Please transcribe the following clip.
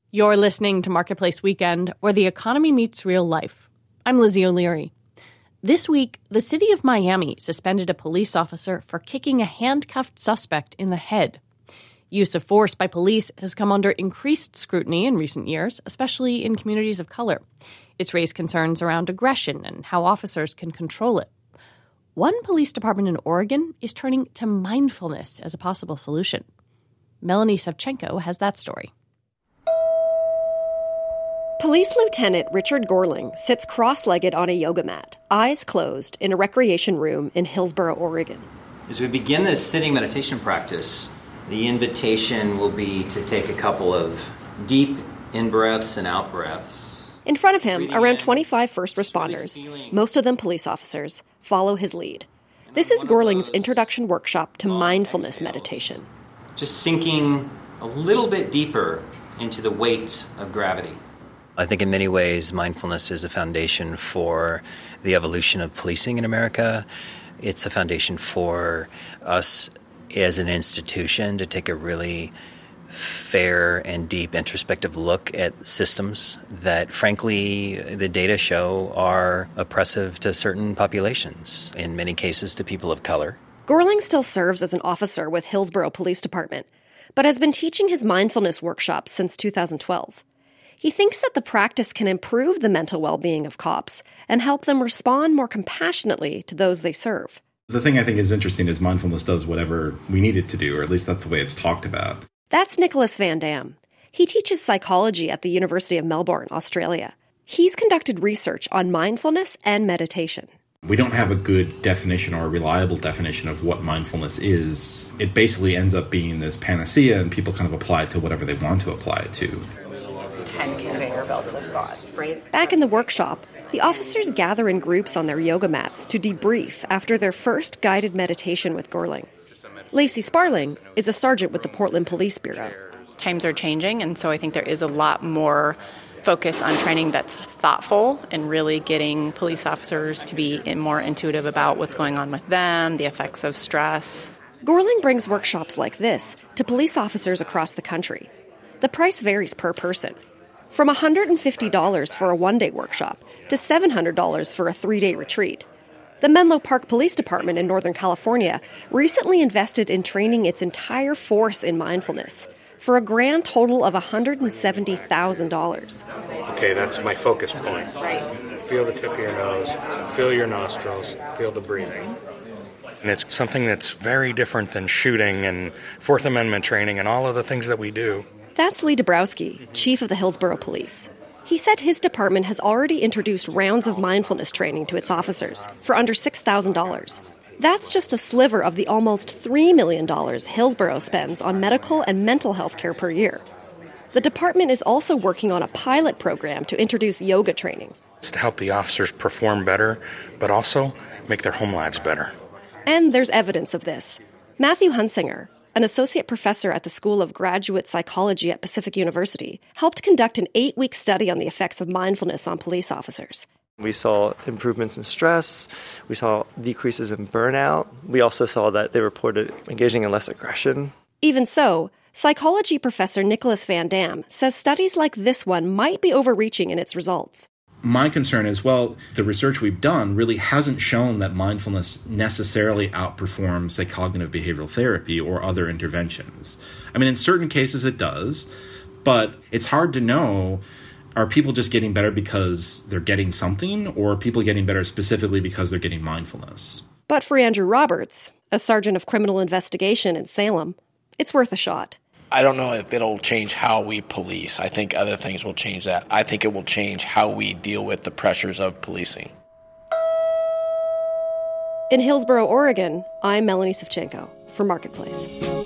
You're listening to Marketplace Weekend, where the economy meets real life. I'm Lizzie O'Leary. This week, the city of Miami suspended a police officer for kicking a handcuffed suspect in the head. Use of force by police has come under increased scrutiny in recent years, especially in communities of color. It's raised concerns around aggression and how officers can control it. One police department in Oregon is turning to mindfulness as a possible solution. Melanie Savchenko has that story. Police Lieutenant Richard Gorling sits cross-legged on a yoga mat, eyes closed, in a recreation room in Hillsboro, Oregon. As we begin this sitting meditation practice, the invitation will be to take a couple of deep in-breaths and out-breaths. In front of him, around 25 first responders, most of them police officers, follow his lead. This is Gorling's introduction workshop to mindfulness meditation. Just sinking a little bit deeper into the weight of gravity. I think in many ways, mindfulness is a foundation for the evolution of policing in America. It's a foundation for us as an institution to take a really fair and deep introspective look at systems that, frankly, the data show are oppressive to certain populations, in many cases to people of color. Gorling still serves as an officer with Hillsboro Police Department, but has been teaching his mindfulness workshops since 2012. He thinks that the practice can improve the mental well-being of cops and help them respond more compassionately to those they serve. The thing I think is interesting is mindfulness does whatever we need it to do, or at least that's the way it's talked about. That's Nicholas Van Dam. He teaches psychology at the University of Melbourne, Australia. He's conducted research on mindfulness and meditation. We don't have a good definition or a reliable definition of what mindfulness is. It basically ends up being this panacea, and people kind of apply it to whatever they want to apply it to. 10 conveyor belts of thought, right? Back in the workshop, the officers gather in groups on their yoga mats to debrief after their first guided meditation with Gorling. Lacey Sparling is a sergeant with the Portland Police Bureau. Times are changing, and so I think there is a lot more focus on training that's thoughtful and really getting police officers to be more intuitive about what's going on with them, the effects of stress. Gorling brings workshops like this to police officers across the country. The price varies per person, from $150 for a one-day workshop to $700 for a three-day retreat. The Menlo Park Police Department in Northern California recently invested in training its entire force in mindfulness for a grand total of $170,000. Okay, that's my focus point. Right. Feel the tip of your nose, feel your nostrils, feel the breathing. And it's something that's very different than shooting and Fourth Amendment training and all of the things that we do. That's Lee Dabrowski, chief of the Hillsboro Police. He said his department has already introduced rounds of mindfulness training to its officers for under $6,000. That's just a sliver of the almost $3 million Hillsboro spends on medical and mental health care per year. The department is also working on a pilot program to introduce yoga training. It's to help the officers perform better, but also make their home lives better. And there's evidence of this. Matthew Hunsinger, an associate professor at the School of Graduate Psychology at Pacific University, helped conduct an 8-week study on the effects of mindfulness on police officers. We saw improvements in stress. We saw decreases in burnout. We also saw that they reported engaging in less aggression. Even so, psychology professor Nicholas Van Dam says studies like this one might be overreaching in its results. My concern is, well, the research we've done really hasn't shown that mindfulness necessarily outperforms, say, cognitive behavioral therapy or other interventions. I mean, in certain cases it does, but it's hard to know, are people just getting better because they're getting something, or are people getting better specifically because they're getting mindfulness? But for Andrew Roberts, a sergeant of criminal investigation in Salem, it's worth a shot. I don't know if it'll change how we police. I think other things will change that. I think it will change how we deal with the pressures of policing. In Hillsboro, Oregon, I'm Melanie Savchenko for Marketplace.